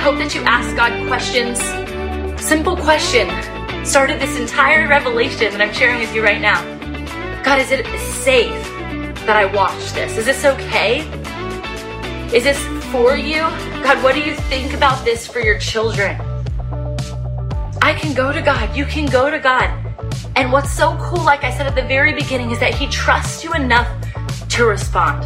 hope that you ask God questions. Simple question started this entire revelation that I'm sharing with you right now. God, is it safe that I watch this? Is this okay? Is this for you? God, what do you think about this for your children? I can go to God. You can go to God. And what's so cool, like I said at the very beginning, is that He trusts you enough to respond.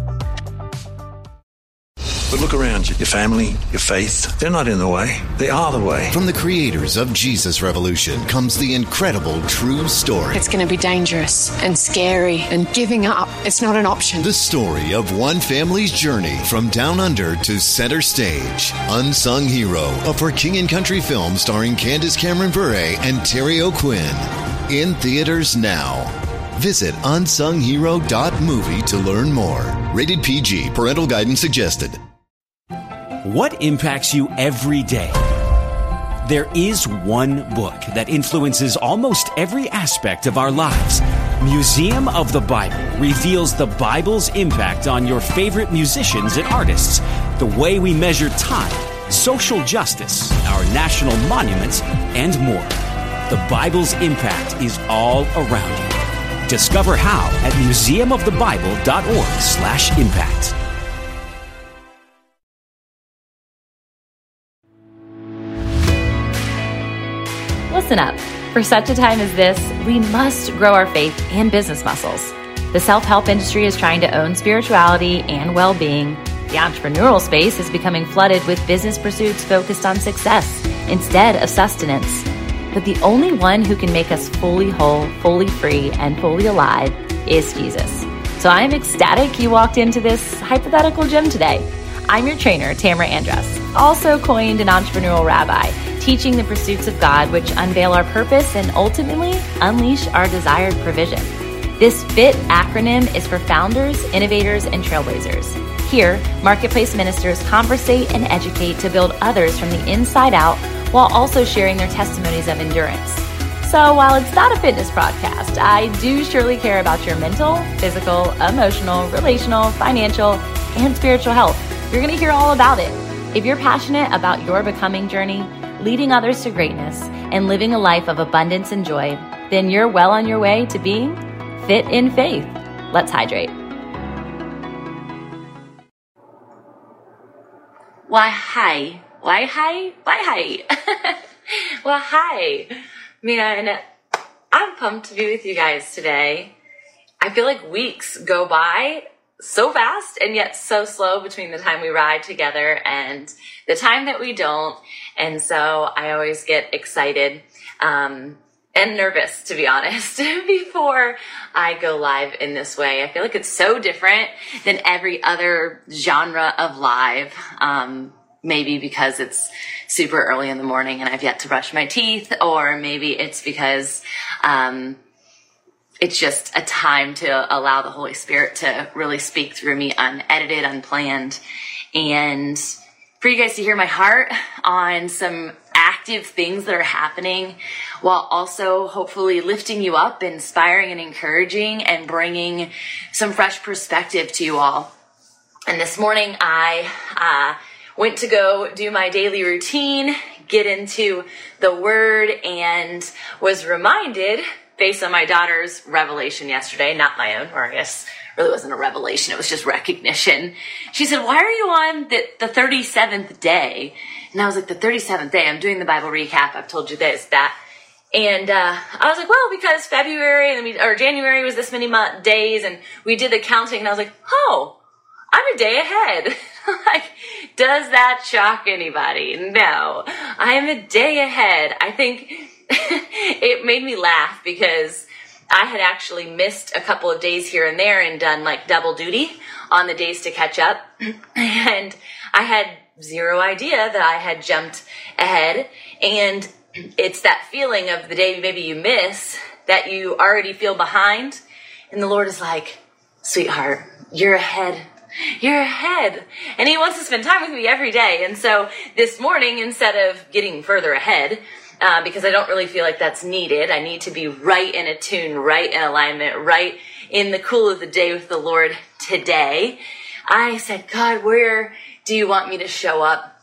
But look around you. Your family, your faith, they're not in the way. They are the way. From the creators of Jesus Revolution comes the incredible true story. It's going to be dangerous and scary, and giving up, it's not an option. The story of one family's journey from down under to center stage. Unsung Hero, a For King and Country film starring Candace Cameron Bure and Terry O'Quinn. In theaters now. Visit unsunghero.movie to learn more. Rated PG. Parental guidance suggested. What impacts you every day? There is one book that influences almost every aspect of our lives. Museum of the Bible reveals the Bible's impact on your favorite musicians and artists, the way we measure time, social justice, our national monuments, and more. The Bible's impact is all around you. Discover how at museumofthebible.org/impact. Listen up. For such a time as this, we must grow our faith and business muscles. The self-help industry is trying to own spirituality and well-being. The entrepreneurial space is becoming flooded with business pursuits focused on success instead of sustenance. But the only one who can make us fully whole, fully free, and fully alive is Jesus. So I'm ecstatic you walked into this hypothetical gym today. I'm your trainer, Tamara Andrus, also coined an entrepreneurial rabbi, teaching the pursuits of God which unveil our purpose and ultimately unleash our desired provision. This FIT acronym is for founders, innovators, and trailblazers. Here, marketplace ministers conversate and educate to build others from the inside out while also sharing their testimonies of endurance. So while it's not a fitness podcast, I do surely care about your mental, physical, emotional, relational, financial, and spiritual health. You're going to hear all about it. If you're passionate about your becoming journey, leading others to greatness, and living a life of abundance and joy, then you're well on your way to being fit in faith. Let's hydrate. Why, hi. Well, hi. Man, I'm pumped to be with you guys today. I feel like weeks go by so fast and yet so slow between the time we ride together and the time that we don't. And so I always get excited and nervous, to be honest, before I go live in this way. I feel like it's so different than every other genre of live. Maybe because it's super early in the morning and I've yet to brush my teeth, or maybe it's because it's just a time to allow the Holy Spirit to really speak through me unedited, unplanned, and for you guys to hear my heart on some active things that are happening while also hopefully lifting you up, inspiring and encouraging, and bringing some fresh perspective to you all. And this morning I went to go do my daily routine, get into the Word, and was reminded, based on my daughter's revelation yesterday, not my own, or I guess really wasn't a revelation, it was just recognition. She said, why are you on the 37th day? And I was like, the 37th day? I'm doing the Bible recap. I've told you this, that. And I was like, well, because February or January was this many days, and we did the counting, and I was like, oh, I'm a day ahead. Like, does that shock anybody? No, I am a day ahead. I think it made me laugh because I had actually missed a couple of days here and there and done like double duty on the days to catch up. And I had zero idea that I had jumped ahead. And it's that feeling of the day maybe you miss that you already feel behind. And the Lord is like, sweetheart, you're ahead. You're ahead. And He wants to spend time with me every day. And so this morning, instead of getting further ahead, because I don't really feel like that's needed, I need to be right in attune, right in alignment, right in the cool of the day with the Lord today. I said, God, where do you want me to show up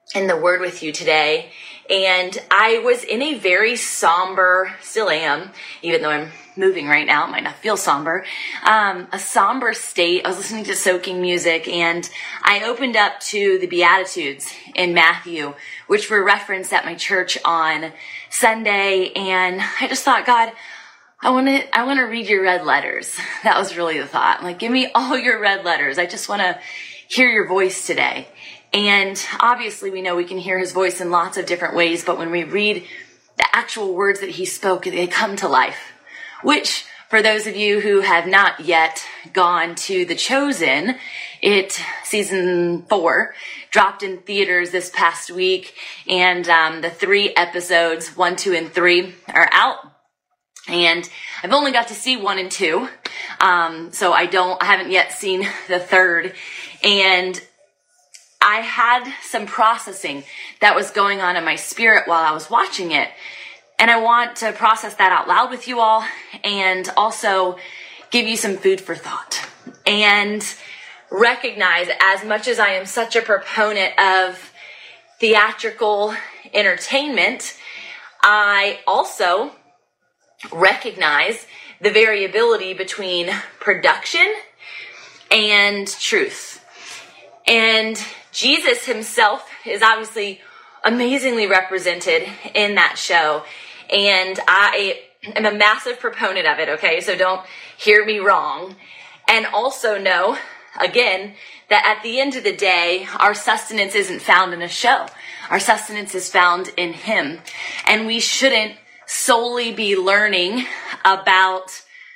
in the Word with you today. And I was in a very somber, still am, even though I'm moving right now, it might not feel somber, a somber state. I was listening to soaking music, and I opened up to the Beatitudes in Matthew, which were referenced at my church on Sunday. And I just thought, God, I want to read your red letters. That was really the thought. Like, give me all your red letters. I just want to hear your voice today. And obviously we know we can hear his voice in lots of different ways, but when we read the actual words that he spoke, they come to life. Which, for those of you who have not yet gone to The Chosen, season 4 dropped in theaters this past week, and the 3 episodes, 1, 2, and 3 are out. And I've only got to see 1 and 2, so I haven't yet seen the 3rd. And I had some processing that was going on in my spirit while I was watching it. And I want to process that out loud with you all, and also give you some food for thought. And recognize, as much as I am such a proponent of theatrical entertainment, I also recognize the variability between production and truth. And Jesus himself is obviously amazingly represented in that show. And I am a massive proponent of it, okay? So don't hear me wrong. And also know, again, that at the end of the day, our sustenance isn't found in a show. Our sustenance is found in him. And we shouldn't solely be learning about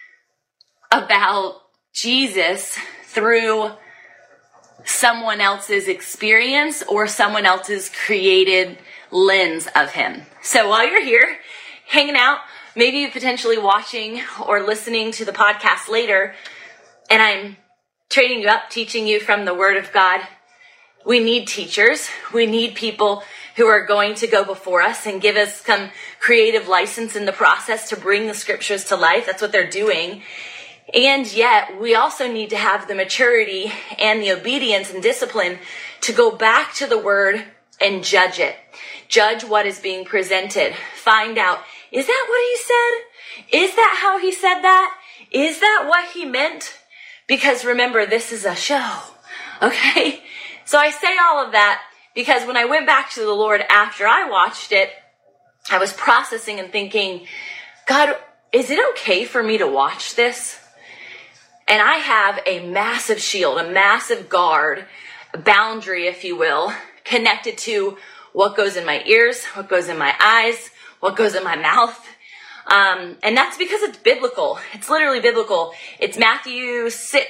Jesus through someone else's experience or someone else's created lens of him. So while you're here hanging out, maybe potentially watching or listening to the podcast later, and I'm training you up, teaching you from the Word of God, we need teachers. We need people who are going to go before us and give us some creative license in the process to bring the scriptures to life. That's what they're doing. And yet, we also need to have the maturity and the obedience and discipline to go back to the Word and judge it. Judge what is being presented. Find out, is that what he said? Is that how he said that? Is that what he meant? Because remember, this is a show, okay? So I say all of that because when I went back to the Lord after I watched it, I was processing and thinking, God, is it okay for me to watch this? And I have a massive shield, a massive guard, a boundary, if you will, connected to what goes in my ears, what goes in my eyes, what goes in my mouth. And that's because it's biblical. It's literally biblical. It's Matthew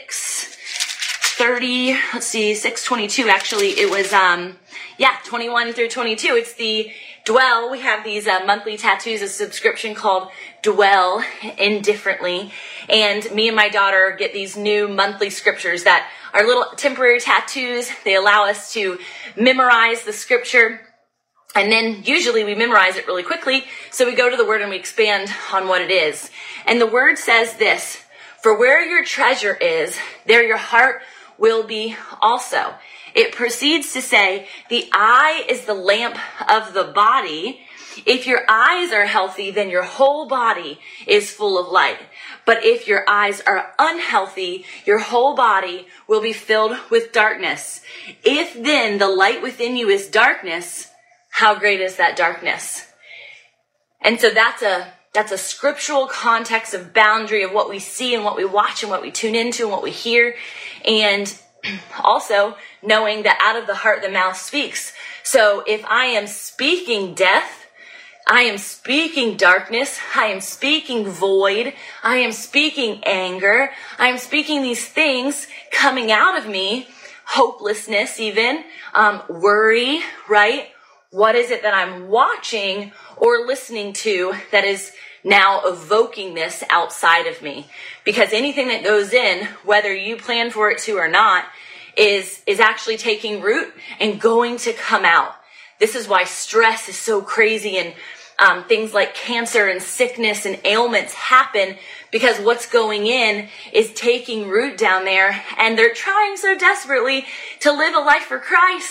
6:30, 6:22 actually. It was, 21 through 22. It's the Dwell. We have these monthly tattoos, a subscription called Dwell Indifferently. And me and my daughter get these new monthly scriptures that are little temporary tattoos. They allow us to memorize the scripture. And then usually we memorize it really quickly. So we go to the Word and we expand on what it is. And the Word says this: for where your treasure is, there your heart will be also. It proceeds to say, the eye is the lamp of the body. If your eyes are healthy, then your whole body is full of light. But if your eyes are unhealthy, your whole body will be filled with darkness. If then the light within you is darkness, how great is that darkness? And so that's a scriptural context of boundary of what we see and what we watch and what we tune into and what we hear. And also knowing that out of the heart the mouth speaks. So if I am speaking death, I am speaking darkness, I am speaking void, I am speaking anger, I am speaking these things coming out of me, hopelessness even, worry, right? What is it that I'm watching or listening to that is now evoking this outside of me? Because anything that goes in, whether you plan for it to or not, is actually taking root and going to come out. This is why stress is so crazy, and things like cancer and sickness and ailments happen, because what's going in is taking root down there, and they're trying so desperately to live a life for Christ.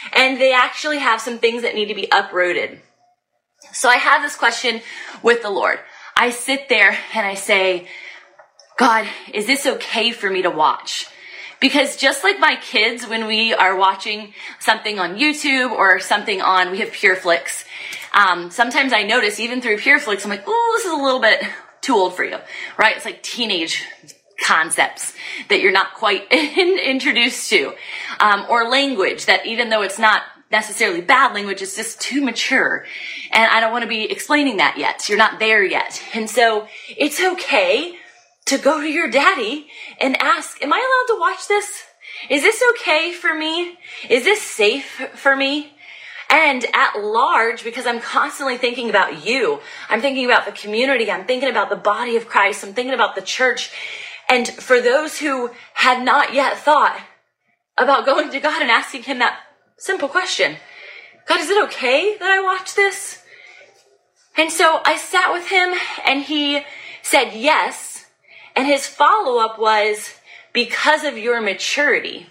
and they actually have some things that need to be uprooted. So I have this question with the Lord. I sit there and I say, God, is this okay for me to watch? Because just like my kids, when we are watching something on YouTube or something on, we have PureFlix. Sometimes I notice even through PureFlix, I'm like, oh, this is a little bit too old for you, right? It's like teenage concepts that you're not quite introduced to, or language that even though it's not necessarily bad language, it's just too mature. And I don't want to be explaining that yet. You're not there yet. And so it's okay to go to your daddy and ask, am I allowed to watch this? Is this okay for me? Is this safe for me? And at large, because I'm constantly thinking about you, I'm thinking about the community, I'm thinking about the body of Christ, I'm thinking about the church. And for those who had not yet thought about going to God and asking him that simple question, God, is it okay that I watch this? And so I sat with him and he said yes. And his follow-up was, because of your maturity.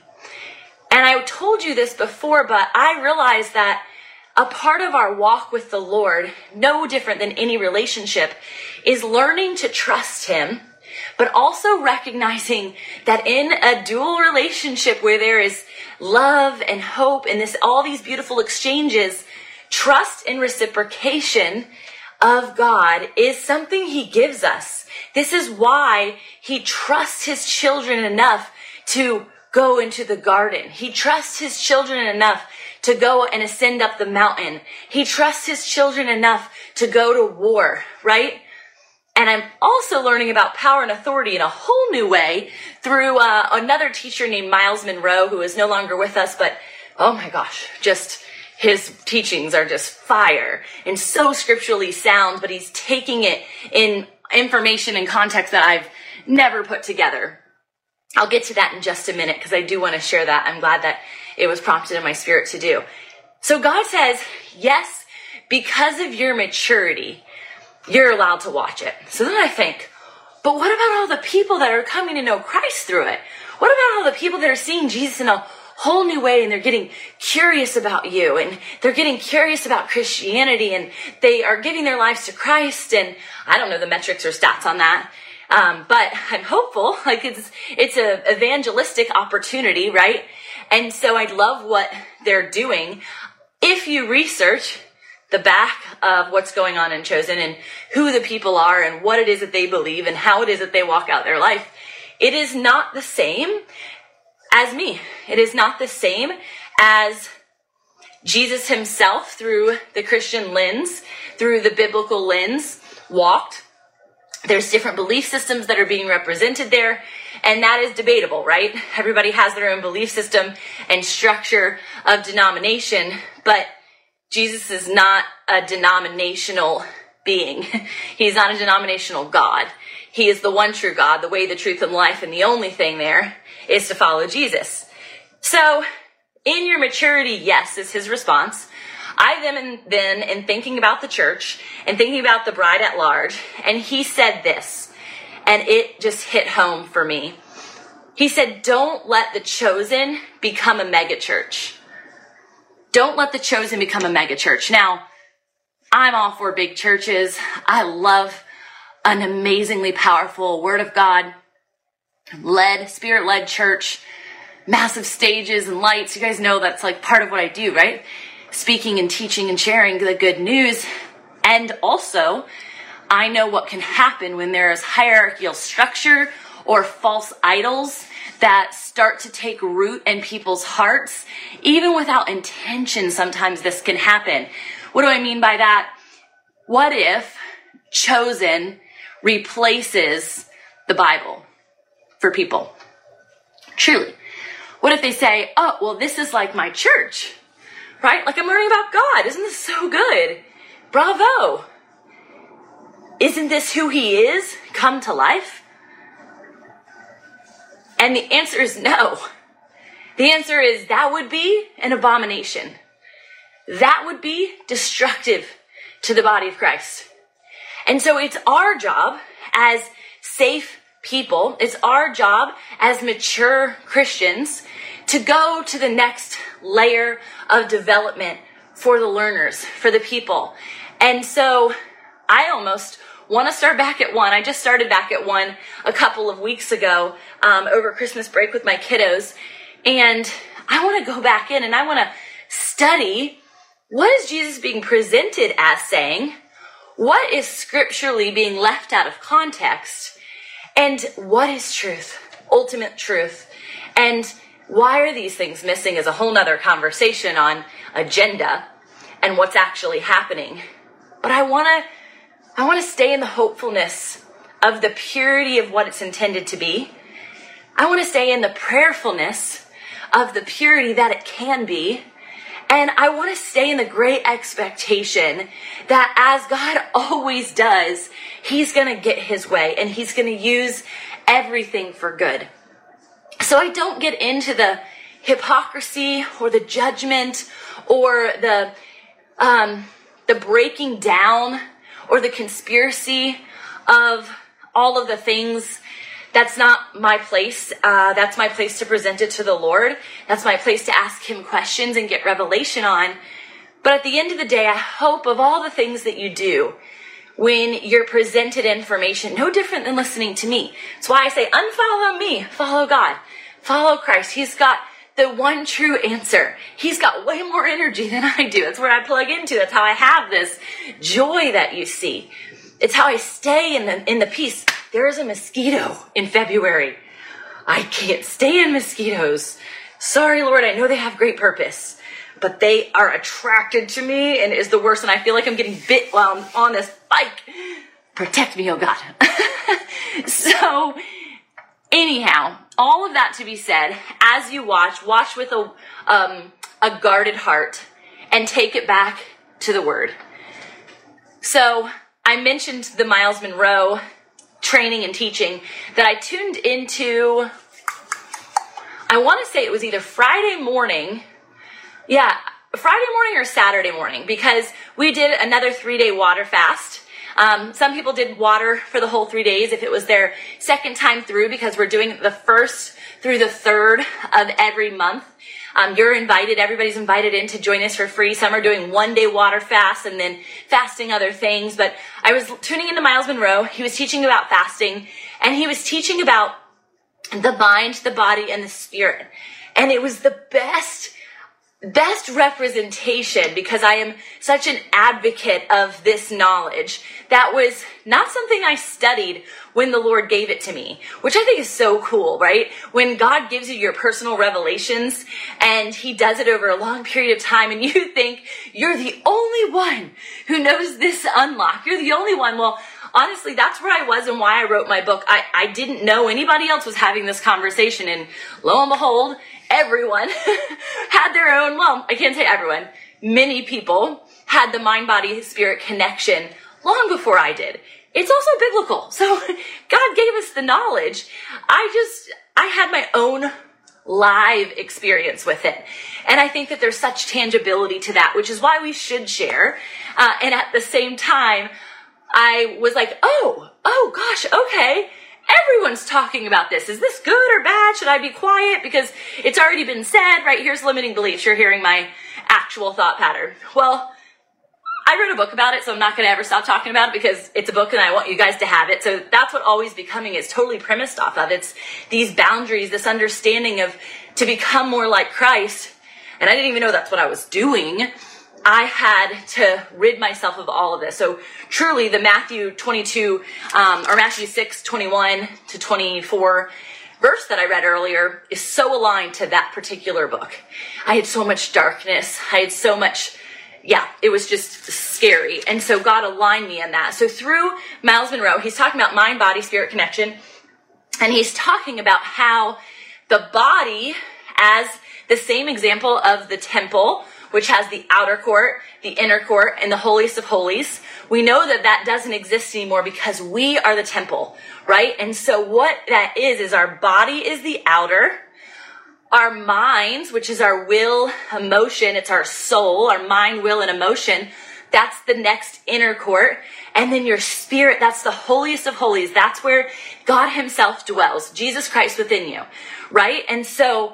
And I told you this before, but I realized that a part of our walk with the Lord, no different than any relationship, is learning to trust him, but also recognizing that in a dual relationship where there is love and hope and all these beautiful exchanges, trust and reciprocation of God is something he gives us. This is why he trusts his children enough to go into the garden. He trusts his children enough to go and ascend up the mountain. He trusts his children enough to go to war, right? And I'm also learning about power and authority in a whole new way through another teacher named Miles Monroe, who is no longer with us, but oh my gosh, just his teachings are just fire and so scripturally sound, but he's taking it in information and context that I've never put together. I'll get to that in just a minute because I do want to share that. I'm glad that it was prompted in my spirit to do. So God says, yes, because of your maturity, you're allowed to watch it. So then I think, but what about all the people that are coming to know Christ through it? What about all the people that are seeing Jesus in a whole new way and they're getting curious about you and they're getting curious about Christianity and they are giving their lives to Christ? And I don't know the metrics or stats on that. But I'm hopeful, like it's a evangelistic opportunity, right? And so I love what they're doing. If you research the back of what's going on in Chosen and who the people are and what it is that they believe and how it is that they walk out their life, it is not the same as me. It is not the same as Jesus himself through the Christian lens, through the biblical lens, walked. There's different belief systems that are being represented there, and that is debatable, right? Everybody has their own belief system and structure of denomination, but Jesus is not a denominational being. He's not a denominational God. He is the one true God, the way, the truth, and life, and the only thing there is to follow Jesus. So, in your maturity, yes, is his response. I then in thinking about the church and thinking about the bride at large, and he said this, and it just hit home for me. He said, don't let the Chosen become a mega church. Don't let the Chosen become a mega church. Now, I'm all for big churches. I love an amazingly powerful Word of God Spirit-led church, massive stages and lights. You guys know that's like part of what I do, right? Speaking and teaching and sharing the good news. And also, I know what can happen when there is hierarchical structure or false idols that start to take root in people's hearts. Even without intention, sometimes this can happen. What do I mean by that? What if Chosen replaces the Bible for people? Truly. What if they say, oh, well, this is like my church, right? Like I'm learning about God. Isn't this so good? Bravo. Isn't this who he is come to life? And the answer is no. The answer is that would be an abomination. That would be destructive to the body of Christ. And so it's our job as safe people, it's our job as mature Christians to go to the next layer of development for the learners, for the people. And so I almost want to start back at 1. I just started back at 1 a couple of weeks ago over Christmas break with my kiddos. And I want to go back in and I want to study, what is Jesus being presented as saying? What is scripturally being left out of context? And what is truth? Ultimate truth. And why are these things missing is a whole nother conversation on agenda and what's actually happening. But I want to stay in the hopefulness of the purity of what it's intended to be. I want to stay in the prayerfulness of the purity that it can be. And I want to stay in the great expectation that as God always does, he's going to get his way and he's going to use everything for good. So I don't get into the hypocrisy or the judgment or the breaking down or the conspiracy of all of the things. That's not my place. That's my place to present it to the Lord. That's my place to ask him questions and get revelation on. But at the end of the day, I hope of all the things that you do when you're presented information, no different than listening to me. That's why I say, unfollow me, follow God, follow Christ. He's got the one true answer. He's got way more energy than I do. That's where I plug into. That's how I have this joy that you see. It's how I stay in the peace. There is a mosquito in February. I can't stand mosquitoes. Sorry, Lord, I know they have great purpose, but they are attracted to me and is the worst. And I feel like I'm getting bit while I'm on this bike. Protect me, oh God. So anyhow, all of that to be said, as you watch with a guarded heart and take it back to the word. So I mentioned the Myles Munroe training and teaching that I tuned into, I want to say it was either Friday morning or Saturday morning, because we did another 3-day water fast. Some people did water for the whole 3 days if it was their second time through, because we're doing the 1st through the 3rd of every month. You're invited, everybody's invited in to join us for free. Some are doing 1-day water fast and then fasting other things. But I was tuning into Myles Munroe. He was teaching about fasting, and he was teaching about the mind, the body, and the spirit. And it was the best representation, because I am such an advocate of this knowledge. That was not something I studied when the Lord gave it to me, which I think is so cool, right? When God gives you your personal revelations and he does it over a long period of time, and you think you're the only one who knows this unlock. You're the only one. Well, honestly, that's where I was and why I wrote my book. I didn't know anybody else was having this conversation, and lo and behold, everyone had their own, well, I can't say everyone, many people had the mind-body-spirit connection long before I did. It's also biblical. So God gave us the knowledge. I had my own live experience with it. And I think that there's such tangibility to that, which is why we should share. And at the same time, I was like, oh gosh, okay. Everyone's talking about this. Is this good or bad? Should I be quiet? Because it's already been said, right? Here's limiting beliefs. You're hearing my actual thought pattern. Well, I wrote a book about it, so I'm not going to ever stop talking about it, because it's a book and I want you guys to have it. So that's what Always Becoming is totally premised off of. It's these boundaries, this understanding of to become more like Christ. And I didn't even know that's what I was doing. I had to rid myself of all of this. So truly the Matthew 22, or Matthew 6, 21 to 24 verse that I read earlier is so aligned to that particular book. I had so much darkness. I had so much, it was just scary. And so God aligned me in that. So through Myles Munroe, he's talking about mind, body, spirit connection. And he's talking about how the body, as the same example of the temple, which has the outer court, the inner court, and the holiest of holies. We know that that doesn't exist anymore because we are the temple, right? And so what that is our body is the outer. Our minds, which is our will, emotion, it's our soul, our mind, will, and emotion. That's the next inner court. And then your spirit, that's the holiest of holies. That's where God himself dwells, Jesus Christ within you, right? And so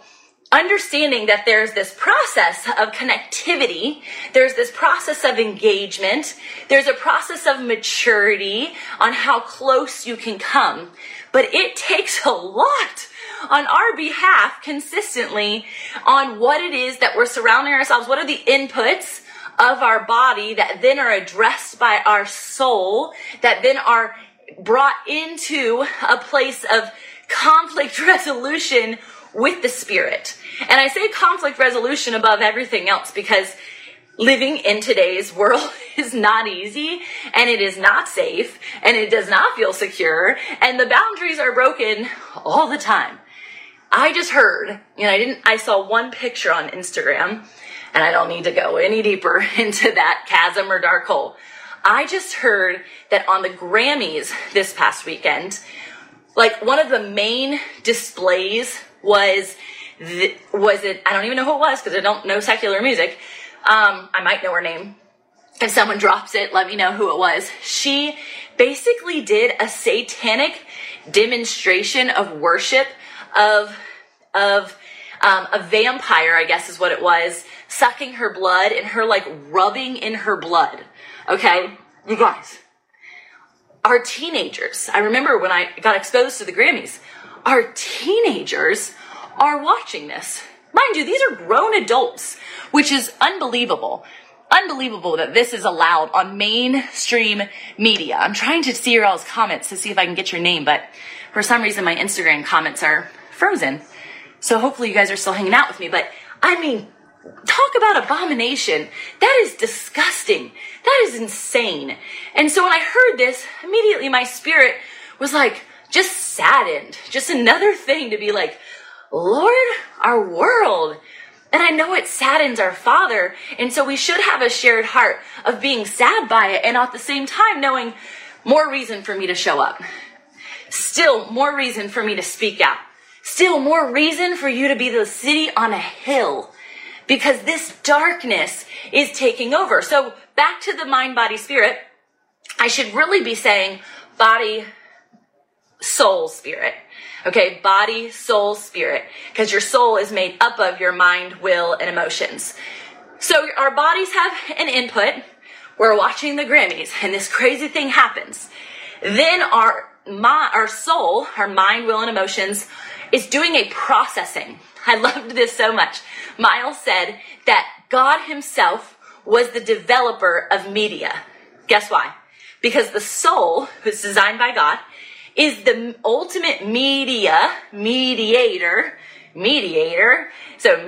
understanding that there's this process of connectivity, there's this process of engagement, there's a process of maturity on how close you can come. But it takes a lot on our behalf consistently on what it is that we're surrounding ourselves. What are the inputs of our body that then are addressed by our soul, that then are brought into a place of conflict resolution with the Spirit. And I say conflict resolution above everything else because living in today's world is not easy, and it is not safe, and it does not feel secure, and the boundaries are broken all the time. I just heard, I saw one picture on Instagram, and I don't need to go any deeper into that chasm or dark hole. I just heard that on the Grammys this past weekend, like one of the main displays was it, I don't even know who it was because I don't know secular music. I might know her name. If someone drops it, let me know who it was. She basically did a satanic demonstration of worship of a vampire, I guess is what it was, sucking her blood and her like rubbing in her blood. Okay, you guys, our teenagers, I remember when I got exposed to the Grammys, our teenagers are watching this. Mind you, these are grown adults, which is unbelievable. Unbelievable that this is allowed on mainstream media. I'm trying to see your all's comments to see if I can get your name, but for some reason my Instagram comments are frozen. So hopefully you guys are still hanging out with me. But I mean, talk about abomination. That is disgusting. That is insane. And so when I heard this, immediately my spirit was like, just saddened. Just another thing to be like, Lord, our world. And I know it saddens our Father. And so we should have a shared heart of being sad by it. And at the same time, knowing more reason for me to show up. Still more reason for me to speak out. Still more reason for you to be the city on a hill. Because this darkness is taking over. So back to the mind, body, spirit. I should really be saying body, soul, spirit. Okay, body, soul, spirit. Because your soul is made up of your mind, will, and emotions. So our bodies have an input. We're watching the Grammys, and this crazy thing happens. Then our soul, our mind, will, and emotions, is doing a processing. I loved this so much. Miles said that God himself was the developer of media. Guess why? Because the soul, who's designed by God, is the ultimate mediator, so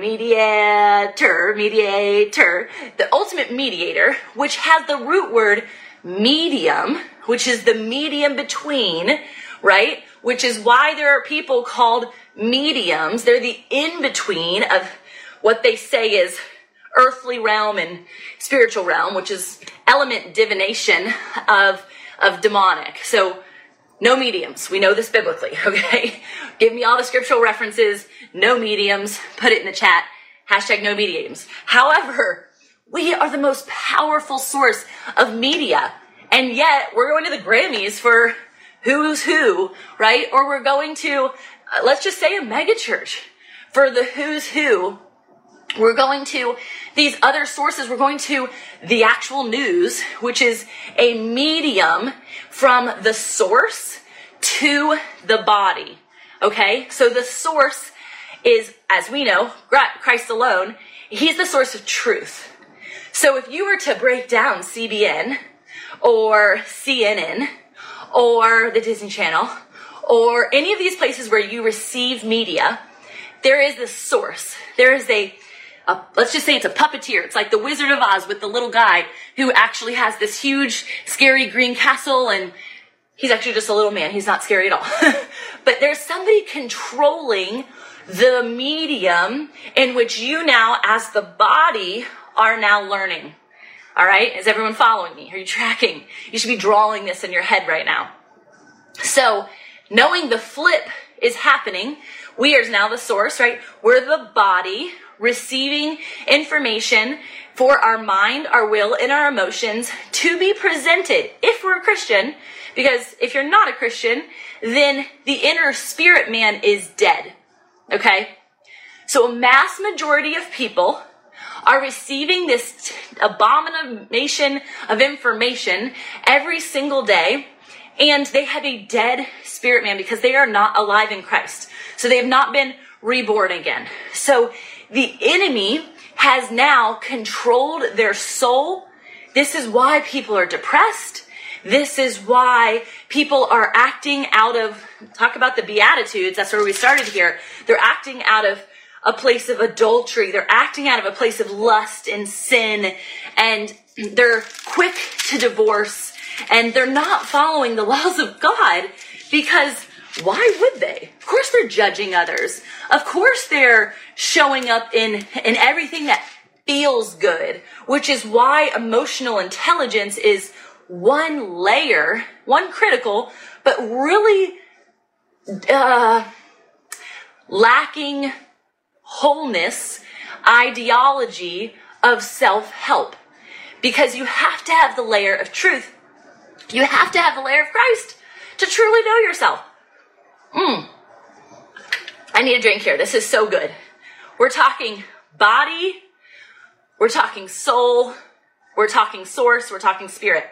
mediator, the ultimate mediator, which has the root word medium, which is the medium between, right? Which is why there are people called mediums. They're the in-between of what they say is earthly realm and spiritual realm, which is element divination of demonic. So no mediums. We know this biblically, okay? Give me all the scriptural references. No mediums. Put it in the chat. # no mediums. However, we are the most powerful source of media. And yet, we're going to the Grammys for who's who, right? Or we're going to, let's just say a mega church for the who's who. We're going to these other sources. We're going to the actual news, which is a medium from the source to the body. Okay? So the source is, as we know, Christ alone. He's the source of truth. So if you were to break down CBN or CNN or the Disney Channel or any of these places where you receive media, there is the source. There is let's just say it's a puppeteer. It's like the Wizard of Oz with the little guy who actually has this huge, scary green castle, and he's actually just a little man. He's not scary at all. But there's somebody controlling the medium in which you now, as the body, are now learning. All right? Is everyone following me? Are you tracking? You should be drawing this in your head right now. So, knowing the flip is happening, we are now the source, right? We're the body receiving information for our mind, our will, and our emotions to be presented if we're a Christian. Because if you're not a Christian, then the inner spirit man is dead. Okay? So a mass majority of people are receiving this abomination of information every single day, and they have a dead spirit man because they are not alive in Christ. So they have not been reborn again. So the enemy has now controlled their soul. This is why people are depressed. This is why people are acting out of, talk about the Beatitudes, that's where we started here. They're acting out of a place of adultery. They're acting out of a place of lust and sin, and they're quick to divorce, and they're not following the laws of God because why would they? Of course they're judging others. Of course they're showing up in everything that feels good, which is why emotional intelligence is one layer, one critical, but really lacking wholeness ideology of self-help. Because you have to have the layer of truth. You have to have the layer of Christ to truly know yourself. I need a drink here. This is so good. We're talking body, we're talking soul, we're talking source, we're talking spirit.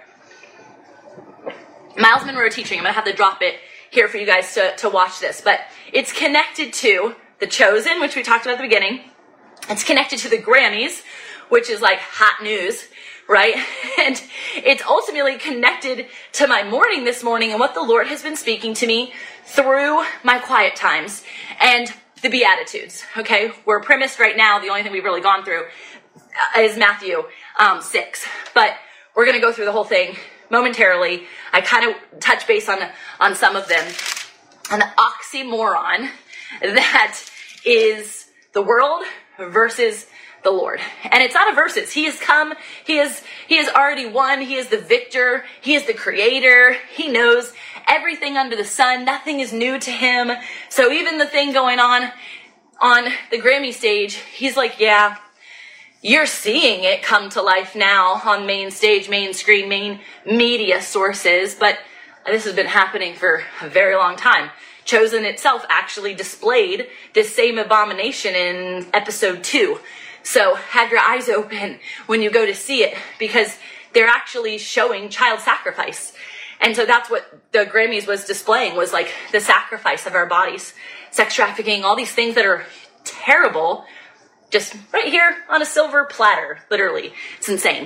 Miles Monroe teaching, I'm going to have to drop it here for you guys to watch this, but it's connected to The Chosen, which we talked about at the beginning. It's connected to the Grammys, which is like hot news, right? And it's ultimately connected to my morning this morning and what the Lord has been speaking to me through my quiet times and the Beatitudes, okay? We're premised right now. The only thing we've really gone through is Matthew 6, but we're going to go through the whole thing momentarily. I kind of touch base on some of them. And the oxymoron that is the world versus the Lord. And it's not a versus. He has come. He has already won. He is the victor. He is the creator. He knows everything under the sun. Nothing is new to him. So even the thing going on the Grammy stage, he's like, yeah, you're seeing it come to life now on main stage, main screen, main media sources. But this has been happening for a very long time. Chosen itself actually displayed this same abomination in episode 2. So have your eyes open when you go to see it, because they're actually showing child sacrifice. And so that's what the Grammys was displaying, was like the sacrifice of our bodies, sex trafficking, all these things that are terrible, just right here on a silver platter, literally. It's insane.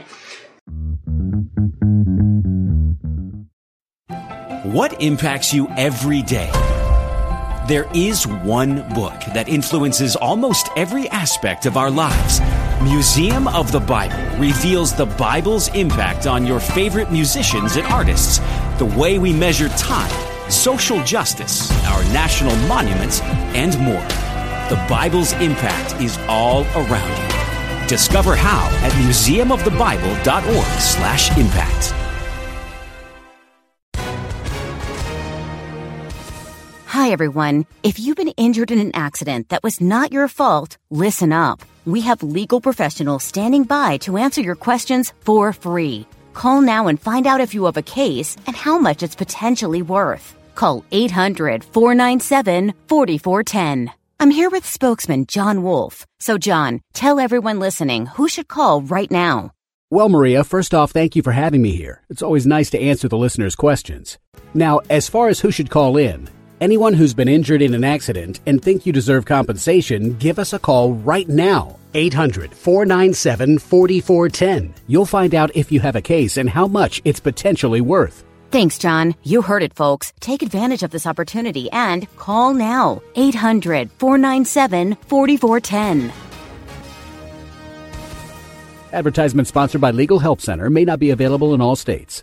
What impacts you every day? There is one book that influences almost every aspect of our lives. Museum of the Bible reveals the Bible's impact on your favorite musicians and artists, the way we measure time, social justice, our national monuments, and more. The Bible's impact is all around you. Discover how at museumofthebible.org/impact. Hi, everyone. If you've been injured in an accident that was not your fault, listen up. We have legal professionals standing by to answer your questions for free. Call now and find out if you have a case and how much it's potentially worth. Call 800-497-4410. I'm here with spokesman John Wolf. So, John, tell everyone listening who should call right now. Well, Maria, first off, thank you for having me here. It's always nice to answer the listeners' questions. Now, as far as who should call in, anyone who's been injured in an accident and think you deserve compensation, give us a call right now. 800-497-4410. You'll find out if you have a case and how much it's potentially worth. Thanks, John. You heard it, folks. Take advantage of this opportunity and call now. 800-497-4410. Advertisement sponsored by Legal Help Center. May not be available in all states.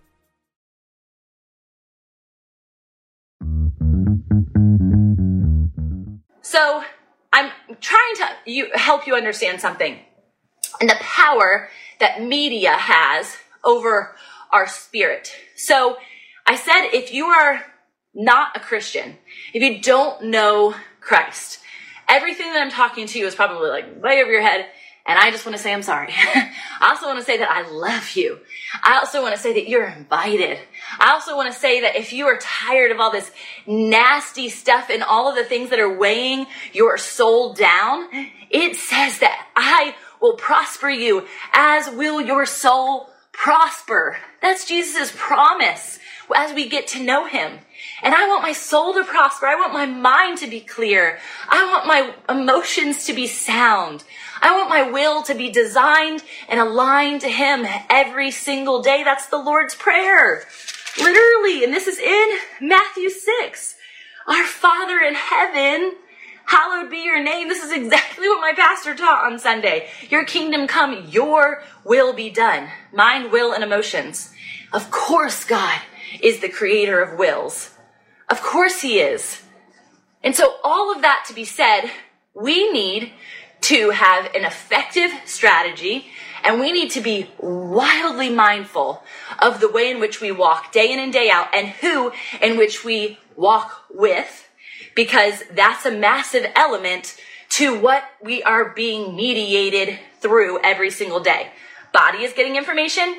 So I'm trying to help you understand something, and the power that media has over our spirit. So I said, if you are not a Christian, if you don't know Christ, everything that I'm talking to you is probably like way over your head, And I just want to say I'm sorry. I also want to say that I love you. I also want to say that you're invited. I also want to say that if you are tired of all this nasty stuff and all of the things that are weighing your soul down, it says that I will prosper you, as will your soul prosper. That's Jesus' promise as we get to know him. And I want my soul to prosper. I want my mind to be clear. I want my emotions to be sound. I want my will to be designed and aligned to him every single day. That's the Lord's Prayer. Literally. And this is in Matthew 6. Our Father in heaven, hallowed be your name. This is exactly what my pastor taught on Sunday. Your kingdom come, your will be done. Mind, will, and emotions. Of course, God is the creator of wills. Of course he is. And so all of that to be said, we need to have an effective strategy, and we need to be wildly mindful of the way in which we walk day in and day out, and who in which we walk with, because that's a massive element to what we are being mediated through every single day. Body is getting information,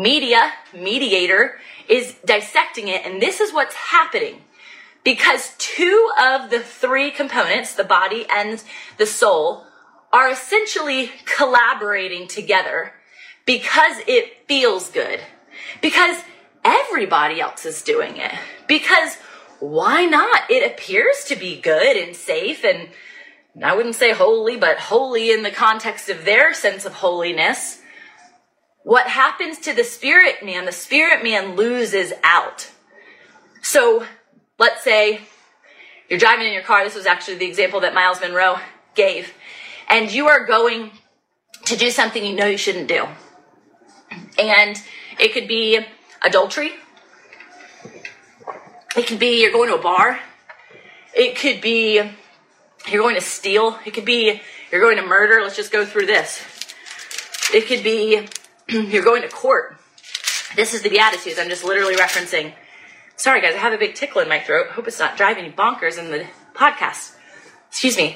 mediator is dissecting it, and this is what's happening. Because two of the three components, the body and the soul, are essentially collaborating together because it feels good. Because everybody else is doing it. Because why not? It appears to be good and safe, and I wouldn't say holy, but holy in the context of their sense of holiness. What happens to the spirit man loses out. So let's say you're driving in your car. This was actually the example that Miles Monroe gave. And you are going to do something you know you shouldn't do. And it could be adultery. It could be you're going to a bar. It could be you're going to steal. It could be you're going to murder. Let's just go through this. It could be you're going to court. This is the Beatitudes. I'm just literally referencing. Sorry, guys, I have a big tickle in my throat. Hope it's not driving you bonkers in the podcast. Excuse me.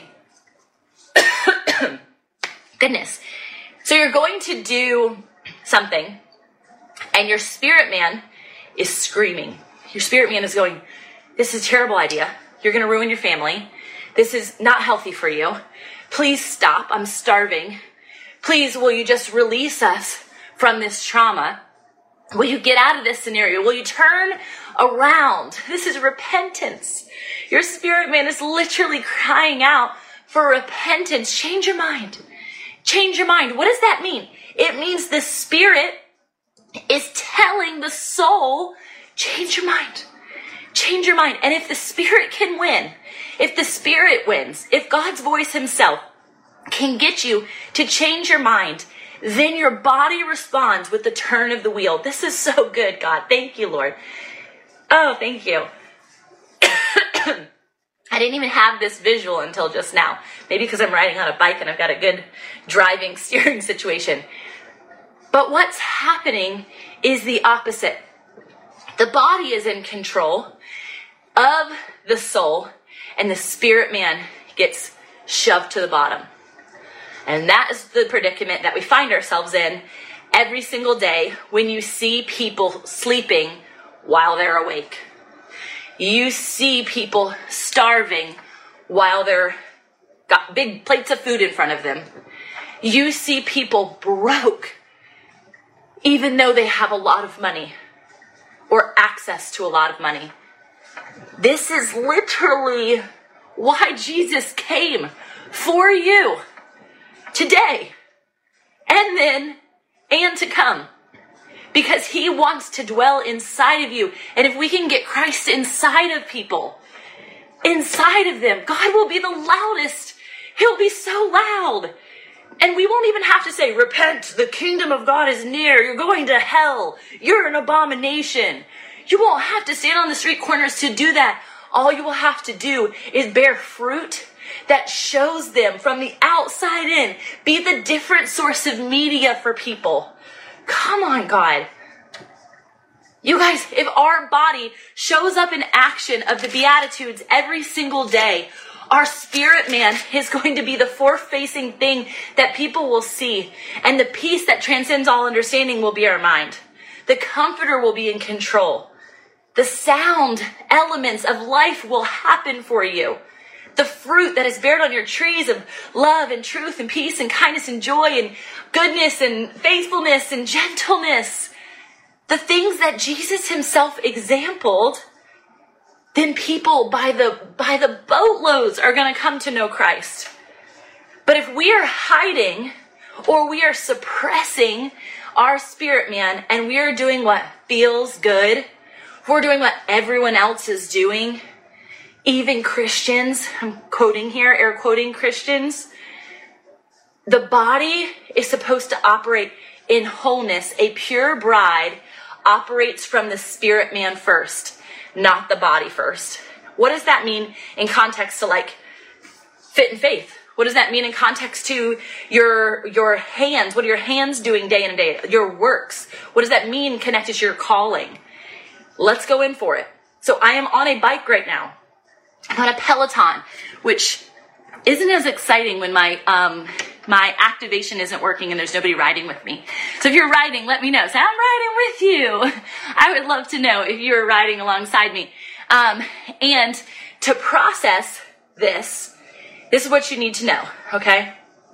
Goodness. So you're going to do something, and your spirit man is screaming. Your spirit man is going, this is a terrible idea. You're going to ruin your family. This is not healthy for you. Please stop. I'm starving. Please, will you just release us from this trauma? Will you get out of this scenario? Will you turn around? This is repentance. Your spirit man is literally crying out for repentance. Change your mind. Change your mind. What does that mean? It means the spirit is telling the soul, change your mind. Change your mind. And if the spirit can win, if the spirit wins, if God's voice himself can get you to change your mind, then your body responds with the turn of the wheel. This is so good, God. Thank you, Lord. Oh, thank you. I didn't even have this visual until just now. Maybe because I'm riding on a bike and I've got a good driving, steering situation. But what's happening is the opposite. The body is in control of the soul, and the spirit man gets shoved to the bottom. And that is the predicament that we find ourselves in every single day when you see people sleeping while they're awake. You see people starving while they're got big plates of food in front of them. You see people broke even though they have a lot of money or access to a lot of money. This is literally why Jesus came for you today and then and to come. Because he wants to dwell inside of you. And if we can get Christ inside of people, inside of them, God will be the loudest. He'll be so loud. And we won't even have to say, repent, the kingdom of God is near. You're going to hell. You're an abomination. You won't have to stand on the street corners to do that. All you will have to do is bear fruit that shows them from the outside in. Be the different source of media for people. Come on, God. You guys, if our body shows up in action of the Beatitudes every single day, Our spirit man is going to be the forth-facing thing that people will see. And the peace that transcends all understanding will be our mind. The comforter will be in control. The sound elements of life will happen for you. The fruit that is bared on your trees of love and truth and peace and kindness and joy and goodness and faithfulness and gentleness. The things that Jesus himself exampled, then people by the boatloads are going to come to know Christ. But if we are hiding or we are suppressing our spirit man and we are doing what feels good, if we're doing what everyone else is doing, even Christians, I'm quoting here, air quoting Christians, the body is supposed to operate in wholeness. A pure bride operates from the spirit man first, not the body first. What does that mean in context to like fit and faith? What does that mean in context to your hands? What are your hands doing day in and day out? Your works. What does that mean connected to your calling? Let's go in for it. So I am on a bike right now. I'm on a Peloton, which isn't as exciting when my activation isn't working and there's nobody riding with me. So if you're riding, let me know. Say, I'm riding with you. I would love to know if you're riding alongside me. And to process this is what you need to know, okay?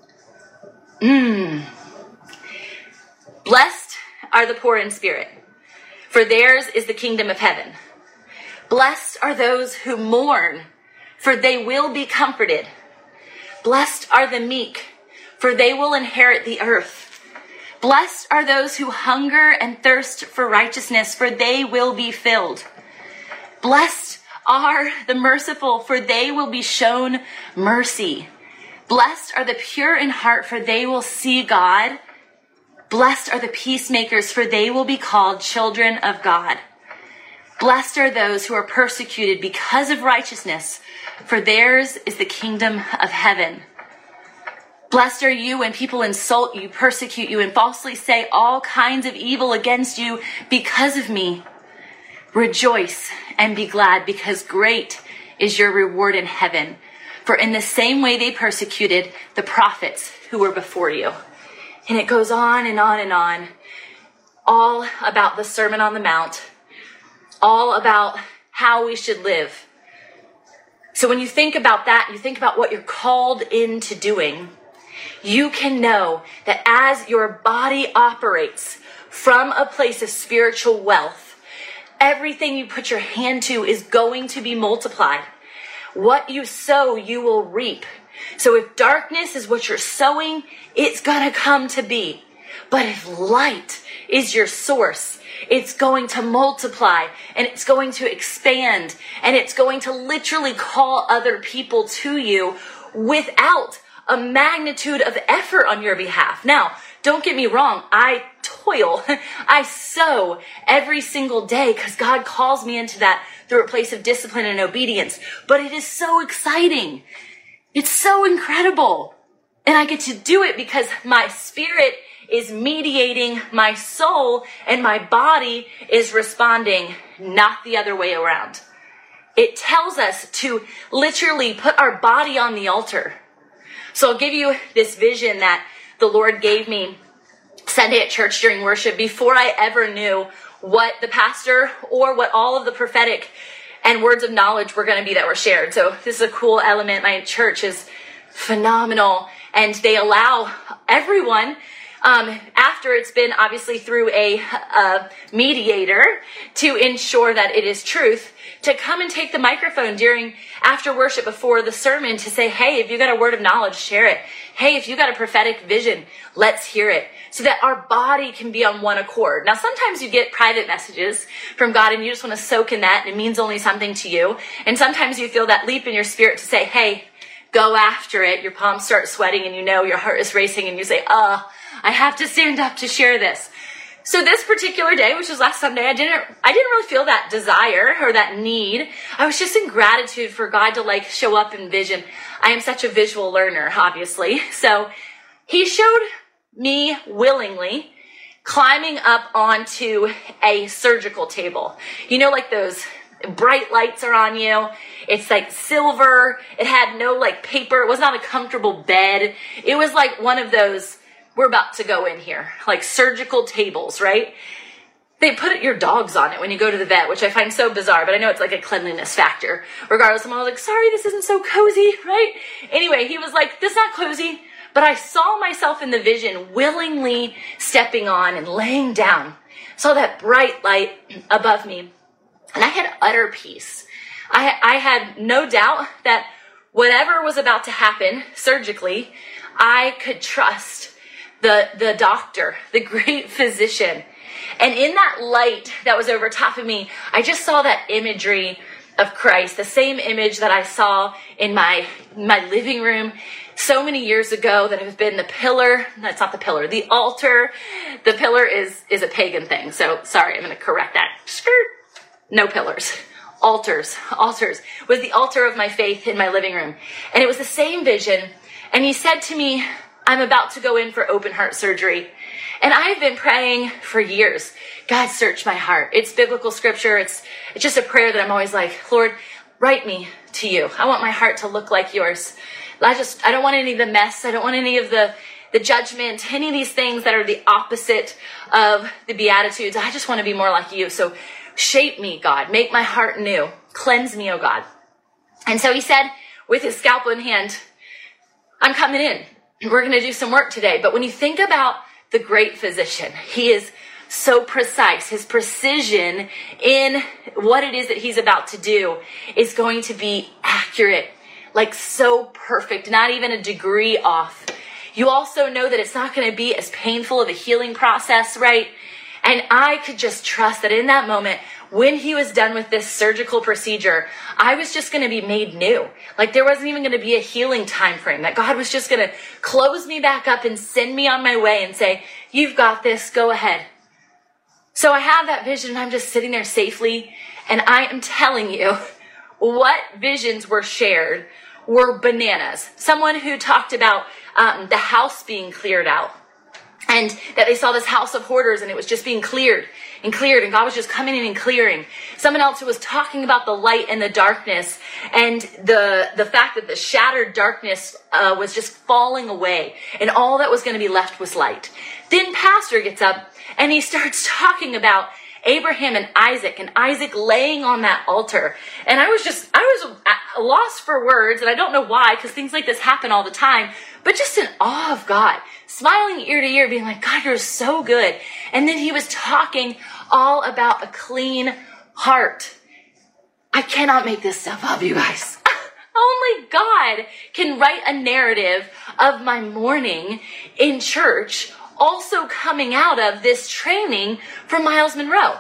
Blessed are the poor in spirit, for theirs is the kingdom of heaven. Blessed are those who mourn, for they will be comforted. Blessed are the meek, for they will inherit the earth. Blessed are those who hunger and thirst for righteousness, for they will be filled. Blessed are the merciful, for they will be shown mercy. Blessed are the pure in heart, for they will see God. Blessed are the peacemakers, for they will be called children of God. Blessed are those who are persecuted because of righteousness, for theirs is the kingdom of heaven. Blessed are you when people insult you, persecute you, and falsely say all kinds of evil against you because of me. Rejoice and be glad, because great is your reward in heaven. For in the same way they persecuted the prophets who were before you. And it goes on and on and on, all about the Sermon on the Mount, all about how we should live. So when you think about that, you think about what you're called into doing, you can know that as your body operates from a place of spiritual wealth, everything you put your hand to is going to be multiplied. What you sow, you will reap. So if darkness is what you're sowing, it's going to come to be. But if light is your source, it's going to multiply and it's going to expand and it's going to literally call other people to you without a magnitude of effort on your behalf. Now, don't get me wrong. I toil. I sow every single day because God calls me into that through a place of discipline and obedience. But it is so exciting. It's so incredible. And I get to do it because my spirit is mediating my soul and my body is responding, not the other way around. It tells us to literally put our body on the altar. So I'll give you this vision that the Lord gave me Sunday at church during worship before I ever knew what the pastor or what all of the prophetic and words of knowledge were going to be that were shared. So this is a cool element. My church is phenomenal and they allow everyone, after it's been obviously through a mediator to ensure that it is truth, to come and take the microphone after worship before the sermon to say, hey, if you got a word of knowledge, share it. Hey, if you got a prophetic vision, let's hear it. So that our body can be on one accord. Now, sometimes you get private messages from God and you just want to soak in that and it means only something to you. And sometimes you feel that leap in your spirit to say, hey, go after it. Your palms start sweating and you know your heart is racing and you say, I have to stand up to share this. So this particular day, which was last Sunday, I didn't really feel that desire or that need. I was just in gratitude for God to show up in vision. I am such a visual learner, obviously. So he showed me willingly climbing up onto a surgical table. You know, like those bright lights are on you. It's like silver. It had no like paper. It was not a comfortable bed. It was like one of those, we're about to go in here, like surgical tables, right? They put your dogs on it when you go to the vet, which I find so bizarre, but I know it's like a cleanliness factor. Regardless, I'm all like, sorry, this isn't so cozy, right? Anyway, he was like, this is not cozy. But I saw myself in the vision willingly stepping on and laying down. Saw that bright light above me. And I had utter peace. I had no doubt that whatever was about to happen surgically, I could trust the doctor, the great physician. And in that light that was over top of me, I just saw that imagery of Christ, the same image that I saw in my living room so many years ago that have been the pillar. That's not the pillar, the altar. The pillar is a pagan thing. So sorry, I'm going to correct that. Skirt. No pillars. Altars was the altar of my faith in my living room. And it was the same vision. And he said to me, I'm about to go in for open heart surgery. And I've been praying for years. God, search my heart. It's biblical scripture. It's just a prayer that I'm always like, Lord, write me to you. I want my heart to look like yours. I don't want any of the mess. I don't want any of the judgment, any of these things that are the opposite of the Beatitudes. I just want to be more like you. So shape me, God. Make my heart new. Cleanse me, oh God. And so he said, with his scalpel in hand, I'm coming in. We're going to do some work today. But when you think about the great physician, he is so precise. His precision in what it is that he's about to do is going to be accurate, like so perfect, not even a degree off. You also know that it's not going to be as painful of a healing process, right? And I could just trust that in that moment, when he was done with this surgical procedure, I was just going to be made new. Like there wasn't even going to be a healing time frame, that God was just going to close me back up and send me on my way and say, you've got this, go ahead. So I have that vision and I'm just sitting there safely. And I am telling you, what visions were shared were bananas. Someone who talked about the house being cleared out. And that they saw this house of hoarders and it was just being cleared and God was just coming in and clearing. Someone else who was talking about the light and the darkness and the fact that the shattered darkness was just falling away and all that was going to be left was light. Then pastor gets up and he starts talking about Abraham and Isaac laying on that altar. And I was lost for words, and I don't know why, because things like this happen all the time, but just in awe of God, smiling ear to ear, being like, God, you're so good. And then he was talking all about a clean heart. I cannot make this stuff up, you guys. Only God can write a narrative of my morning in church, also coming out of this training from Miles Monroe.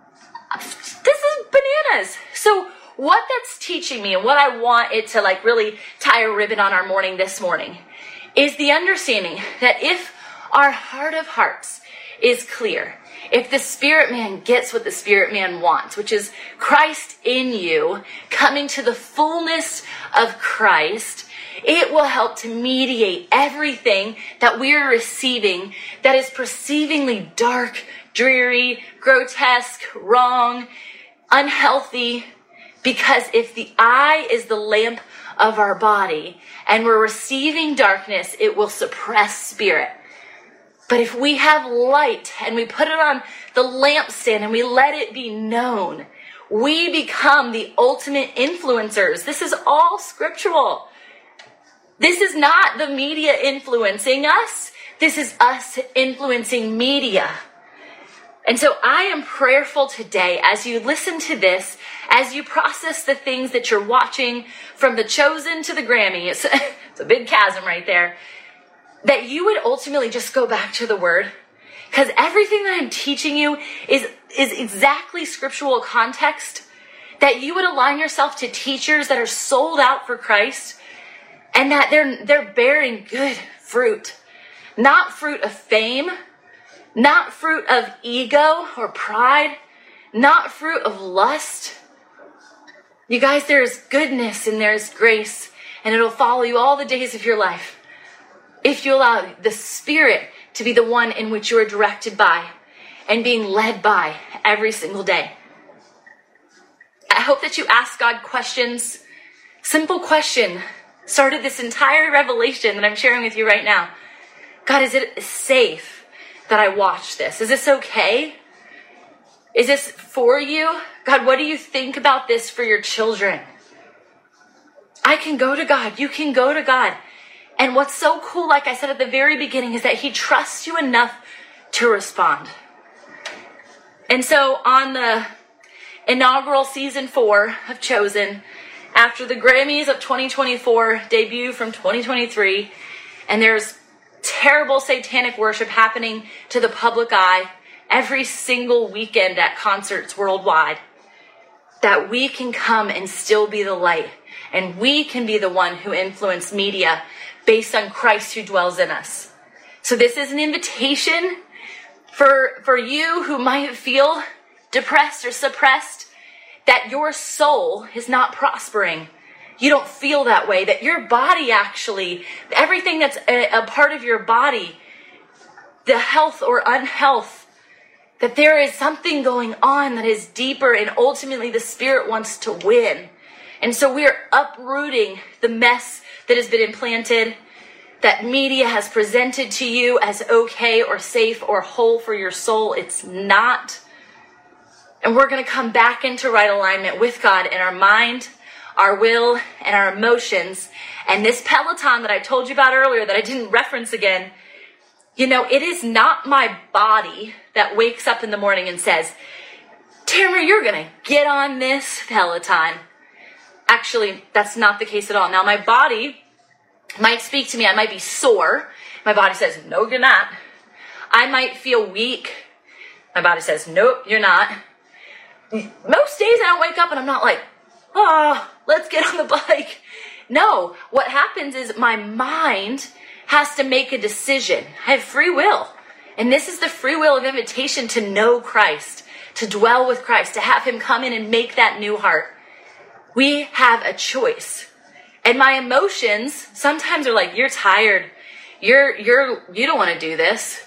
This is bananas. So what that's teaching me and what I want it to like really tie a ribbon on our morning this morning is the understanding that if our heart of hearts is clear, if the spirit man gets what the spirit man wants, which is Christ in you, coming to the fullness of Christ, it will help to mediate everything that we're receiving that is perceivingly dark, dreary, grotesque, wrong, unhealthy. Because if the eye is the lamp of our body and we're receiving darkness, it will suppress spirit. But if we have light and we put it on the lampstand and we let it be known, we become the ultimate influencers. This is all scriptural. This is not the media influencing us. This is us influencing media. And so I am prayerful today as you listen to this, as you process the things that you're watching from The Chosen to the Grammy. It's a big chasm right there. That you would ultimately just go back to the Word. Because everything that I'm teaching you is exactly scriptural context. That you would align yourself to teachers that are sold out for Christ. And that they're bearing good fruit. Not fruit of fame. Not fruit of ego or pride. Not fruit of lust. You guys, there is goodness and there is grace. And it'll follow you all the days of your life. If you allow the Spirit to be the one in which you are directed by and being led by every single day. I hope that you ask God questions. Simple question started this entire revelation that I'm sharing with you right now. God, is it safe that I watch this? Is this okay? Is this for you? God, what do you think about this for your children? I can go to God. You can go to God. And what's so cool, like I said at the very beginning, is that he trusts you enough to respond. And so on the inaugural season 4 of Chosen, after the Grammys of 2024 debut from 2023, and there's terrible satanic worship happening to the public eye every single weekend at concerts worldwide, that we can come and still be the light, and we can be the one who influence media based on Christ who dwells in us. So this is an invitation for you who might feel depressed or suppressed, that your soul is not prospering. You don't feel that way, that your body actually, everything that's a part of your body, the health or unhealth, that there is something going on that is deeper, and ultimately the Spirit wants to win. And so we are uprooting the mess that has been implanted, that media has presented to you as okay or safe or whole for your soul. It's not. And we're going to come back into right alignment with God in our mind, our will, and our emotions. And this Peloton that I told you about earlier that I didn't reference again, it is not my body that wakes up in the morning and says, Tamara, you're going to get on this Peloton. Actually, that's not the case at all. Now, my body might speak to me. I might be sore. My body says, no, you're not. I might feel weak. My body says, nope, you're not. Most days I don't wake up and I'm not like, let's get on the bike. No, what happens is my mind has to make a decision. I have free will. And this is the free will of invitation to know Christ, to dwell with Christ, to have him come in and make that new heart. We have a choice. And my emotions sometimes are like, you're tired. You don't want to do this.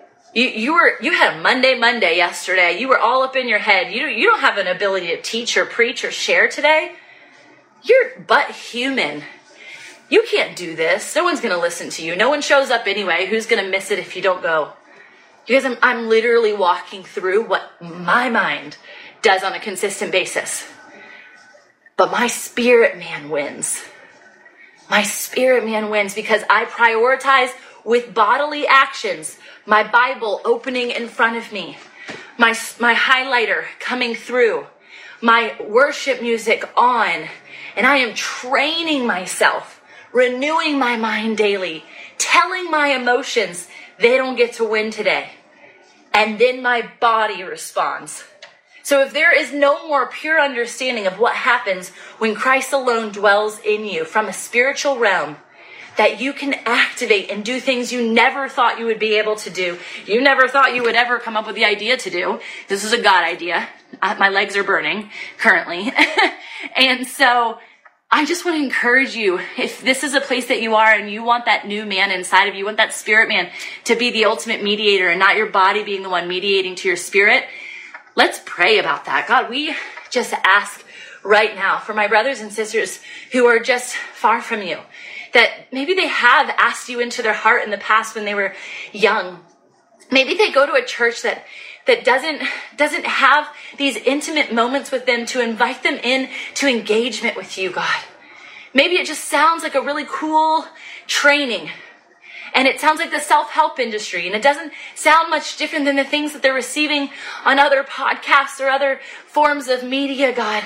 You had a Monday yesterday. You were all up in your head. You don't have an ability to teach or preach or share today. You're but human. You can't do this. No one's going to listen to you. No one shows up anyway. Who's going to miss it if you don't go? Because I'm literally walking through what my mind does on a consistent basis. But my spirit man wins. My spirit man wins because I prioritize with bodily actions, my Bible opening in front of me, my highlighter coming through, my worship music on, and I am training myself, renewing my mind daily, telling my emotions they don't get to win today. And then my body responds. So if there is no more pure understanding of what happens when Christ alone dwells in you from a spiritual realm, that you can activate and do things you never thought you would be able to do. You never thought you would ever come up with the idea to do. This is a God idea. My legs are burning currently. And so I just want to encourage you, if this is a place that you are and you want that new man inside of you, you want that spirit man to be the ultimate mediator and not your body being the one mediating to your spirit, let's pray about that. God, we just ask right now for my brothers and sisters who are just far from you, that maybe they have asked you into their heart in the past when they were young. Maybe they go to a church that doesn't have these intimate moments with them to invite them in to engagement with you, God. Maybe it just sounds like a really cool training, and it sounds like the self-help industry, and it doesn't sound much different than the things that they're receiving on other podcasts or other forms of media, God.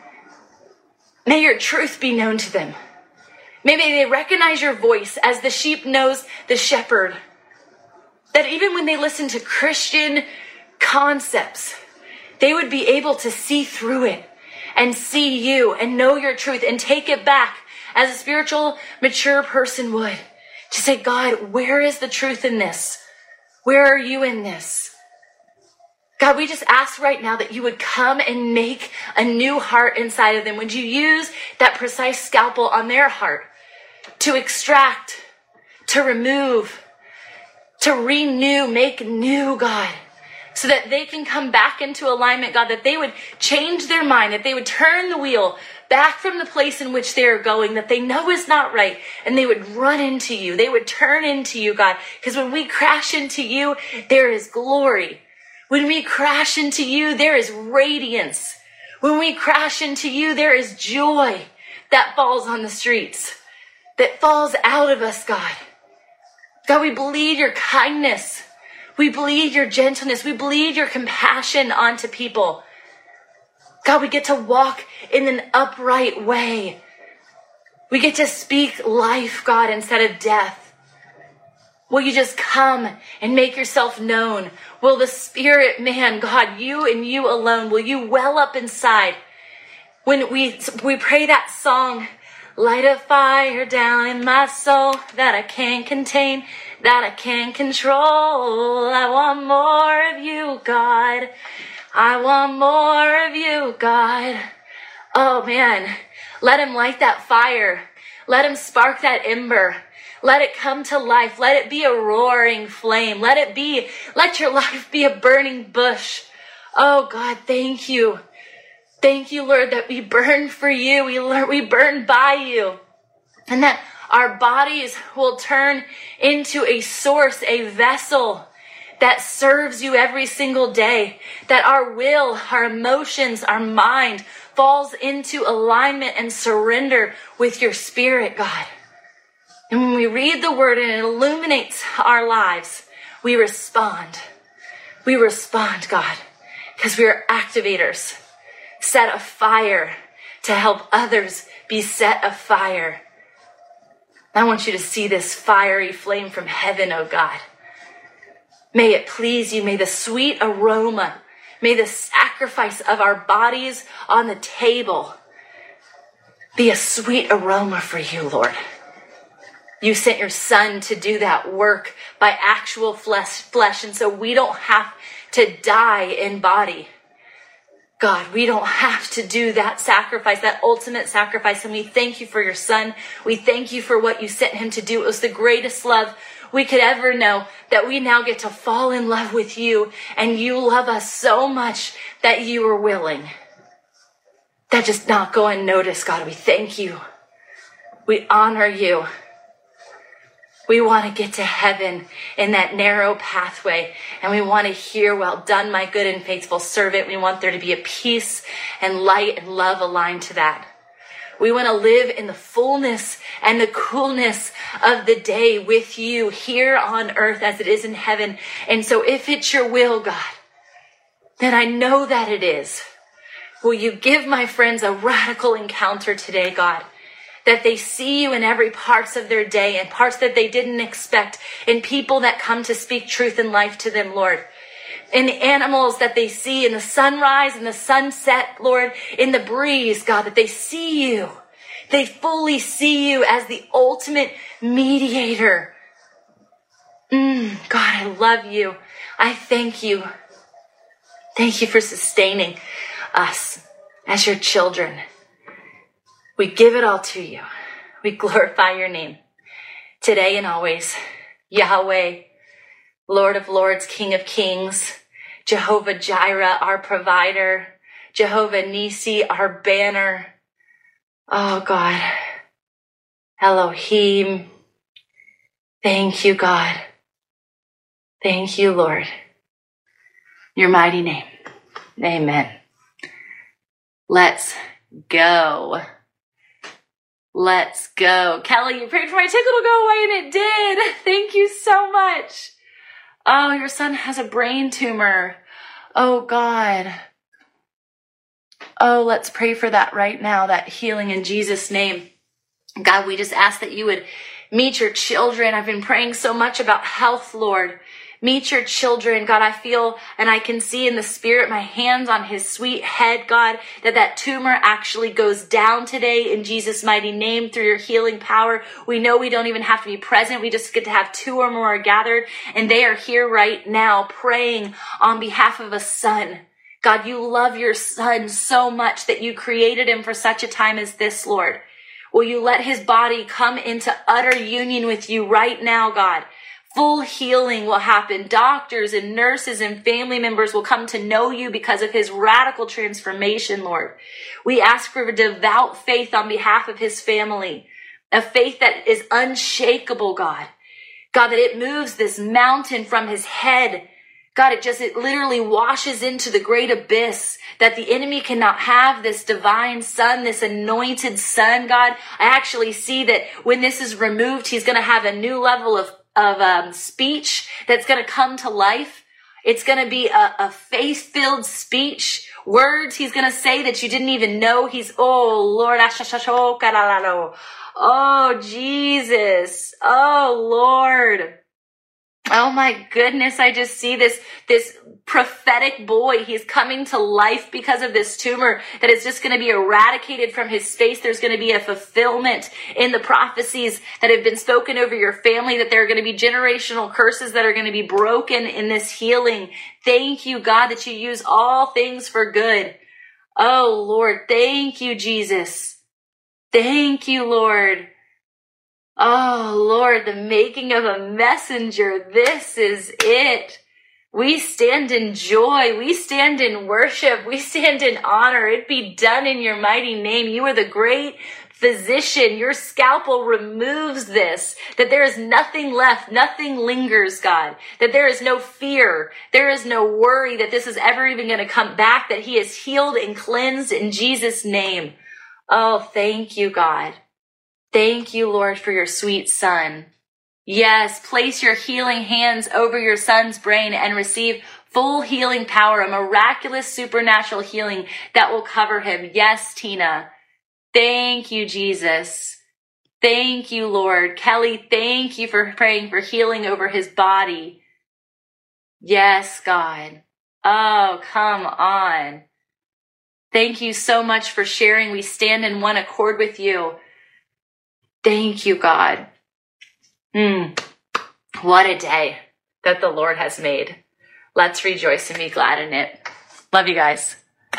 May your truth be known to them. Maybe they recognize your voice as the sheep knows the shepherd. That even when they listen to Christian concepts, they would be able to see through it and see you and know your truth and take it back as a spiritual, mature person would. To say, God, where is the truth in this? Where are you in this? God, we just ask right now that you would come and make a new heart inside of them. Would you use that precise scalpel on their heart to extract, to remove, to renew, make new, God, so that they can come back into alignment, God, that they would change their mind, that they would turn the wheel back from the place in which they are going, that they know is not right, and they would run into you. They would turn into you, God, because when we crash into you, there is glory. When we crash into you, there is radiance. When we crash into you, there is joy that falls on the streets, that falls out of us, God. God, we bleed your kindness. We bleed your gentleness. We bleed your compassion onto people. God, we get to walk in an upright way. We get to speak life, God, instead of death. Will you just come and make yourself known? Will the Spirit, man, God, you and you alone, will you well up inside? When we pray that song, light a fire down in my soul that I can't contain, that I can't control. I want more of you, God. I want more of you, God. Oh man, let him light that fire. Let him spark that ember. Let it come to life. Let it be a roaring flame. Let your life be a burning bush. Oh God, thank you. Thank you, Lord, that we burn for you. We burn by you. And that our bodies will turn into a source, a vessel that serves you every single day. That our will, our emotions, our mind falls into alignment and surrender with your Spirit, God. And when we read the word and it illuminates our lives, we respond. We respond, God, because we are activators, set afire to help others be set afire. I want you to see this fiery flame from heaven, oh God. May it please you. May the sweet aroma, may the sacrifice of our bodies on the table be a sweet aroma for you, Lord. You sent your Son to do that work by actual flesh, and so we don't have to die in body. God, we don't have to do that sacrifice, that ultimate sacrifice, and we thank you for your Son. We thank you for what you sent him to do. It was the greatest love we could ever know, that we now get to fall in love with you, and you love us so much that you are willing. That just not go unnoticed, God. We thank you. We honor you. We want to get to heaven in that narrow pathway, and we want to hear, well done, my good and faithful servant. We want there to be a peace and light and love aligned to that. We want to live in the fullness and the coolness of the day with you here on earth as it is in heaven. And so if it's your will, God, then I know that it is. Will you give my friends a radical encounter today, God? That they see you in every parts of their day and parts that they didn't expect, in people that come to speak truth and life to them, Lord. In the animals that they see, in the sunrise and the sunset, Lord, in the breeze, God, that they see you. They fully see you as the ultimate mediator. God, I love you. I thank you. Thank you for sustaining us as your children. We give it all to you. We glorify your name today and always. Yahweh, Lord of Lords, King of Kings, Jehovah Jireh, our provider, Jehovah Nisi, our banner. Oh God, Elohim. Thank you, God. Thank you, Lord. Your mighty name. Amen. Let's go. Let's go. Kelly, you prayed for my tickle to go away, and it did. Thank you so much. Oh, your son has a brain tumor. Oh, God. Oh, let's pray for that right now, that healing in Jesus' name. God, we just ask that you would meet your children. I've been praying so much about health, Lord. Meet your children. God, I feel and I can see in the spirit, my hands on his sweet head, God, that tumor actually goes down today in Jesus' mighty name through your healing power. We know we don't even have to be present. We just get to have two or more gathered, and they are here right now praying on behalf of a son. God, you love your son so much that you created him for such a time as this, Lord. Will you let his body come into utter union with you right now, God? Full healing will happen. Doctors and nurses and family members will come to know you because of his radical transformation, Lord. We ask for devout faith on behalf of his family, a faith that is unshakable, God. God, that it moves this mountain from his head. God, it literally washes into the great abyss, that the enemy cannot have this divine son, this anointed son, God. I actually see that when this is removed, he's going to have a new level of speech that's going to come to life. It's going to be a faith-filled speech, words he's going to say that you didn't even know. Oh, Lord, oh, Jesus, oh, Lord. Oh my goodness, I just see this prophetic boy. He's coming to life because of this tumor that is just going to be eradicated from his space. There's going to be a fulfillment in the prophecies that have been spoken over your family, that there are going to be generational curses that are going to be broken in this healing. Thank you, God, that you use all things for good. Oh, Lord, thank you, Jesus. Thank you, Lord. Oh, Lord, the making of a messenger. This is it. We stand in joy. We stand in worship. We stand in honor. It be done in your mighty name. You are the great physician. Your scalpel removes this, that there is nothing left. Nothing lingers, God, that there is no fear. There is no worry that this is ever even going to come back, that he is healed and cleansed in Jesus' name. Oh, thank you, God. Thank you, Lord, for your sweet son. Yes, place your healing hands over your son's brain and receive full healing power, a miraculous supernatural healing that will cover him. Yes, Tina. Thank you, Jesus. Thank you, Lord. Kelly, thank you for praying for healing over his body. Yes, God. Oh, come on. Thank you so much for sharing. We stand in one accord with you. Thank you, God. What a day that the Lord has made. Let's rejoice and be glad in it. Love you guys.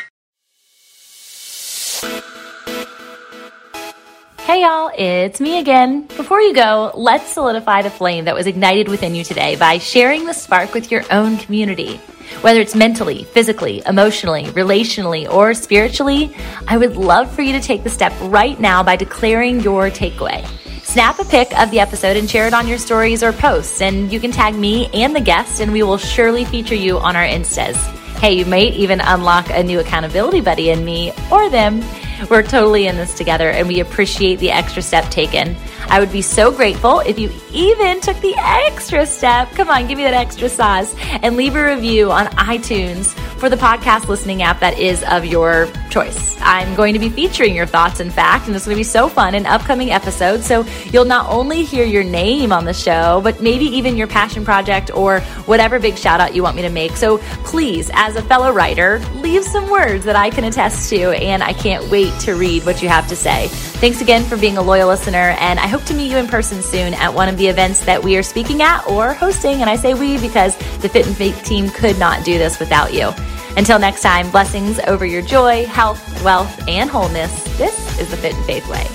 Hey y'all, it's me again. Before you go, let's solidify the flame that was ignited within you today by sharing the spark with your own community. Whether it's mentally, physically, emotionally, relationally, or spiritually, I would love for you to take the step right now by declaring your takeaway. Snap a pic of the episode and share it on your stories or posts, and you can tag me and the guest, and we will surely feature you on our Instas. Hey, you might even unlock a new accountability buddy in me or them. We're totally in this together, and we appreciate the extra step taken. I would be so grateful if you even took the extra step. Come on, give me that extra sauce and leave a review on iTunes for the podcast listening app that is of your choice. I'm going to be featuring your thoughts, in fact, and it's going to be so fun in upcoming episodes. So you'll not only hear your name on the show, but maybe even your passion project or whatever big shout out you want me to make. So please, as a fellow writer, leave some words that I can attest to, and I can't wait to read what you have to say. Thanks again for being a loyal listener, and I hope to meet you in person soon at one of the events that we are speaking at or hosting. And I say we because the Fit and Faith team could not do this without you. Until next time, blessings over your joy, health, wealth, and wholeness. This is the Fit and Faith way.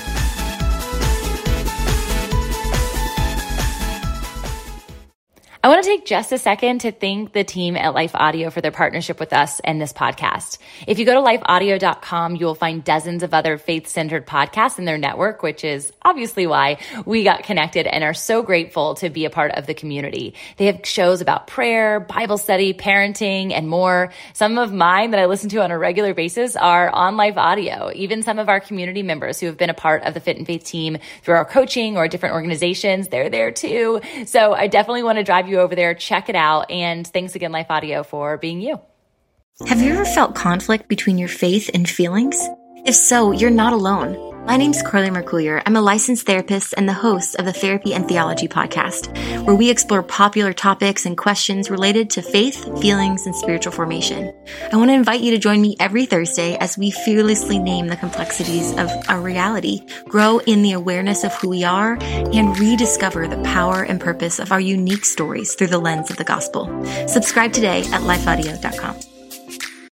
I want to take just a second to thank the team at Life Audio for their partnership with us and this podcast. If you go to lifeaudio.com, you will find dozens of other faith-centered podcasts in their network, which is obviously why we got connected and are so grateful to be a part of the community. They have shows about prayer, Bible study, parenting, and more. Some of mine that I listen to on a regular basis are on Life Audio. Even some of our community members who have been a part of the Fit and Faith team through our coaching or different organizations, they're there too. So I definitely want to drive you over there, check it out, and thanks again, Life Audio, for being you. Have you ever felt conflict between your faith and feelings? If so, you're not alone. My name's Carly Mercoulier. I'm a licensed therapist and the host of the Therapy and Theology podcast, where we explore popular topics and questions related to faith, feelings, and spiritual formation. I want to invite you to join me every Thursday as we fearlessly name the complexities of our reality, grow in the awareness of who we are, and rediscover the power and purpose of our unique stories through the lens of the gospel. Subscribe today at lifeaudio.com.